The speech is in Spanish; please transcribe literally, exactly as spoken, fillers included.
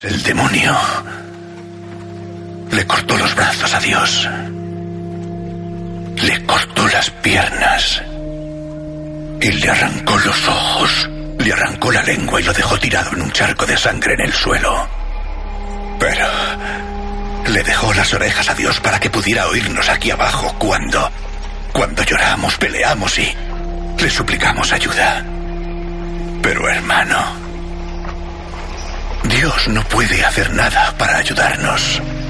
El demonio le cortó los brazos a Dios. Le cortó las piernas. Y le arrancó los ojos. Le arrancó la lengua y lo dejó tirado en un charco de sangre en el suelo. Pero le dejó las orejas a Dios para que pudiera oírnos aquí abajo cuando... Cuando lloramos, peleamos y le suplicamos ayuda. Pero hermano, Dios no puede hacer nada para ayudarnos.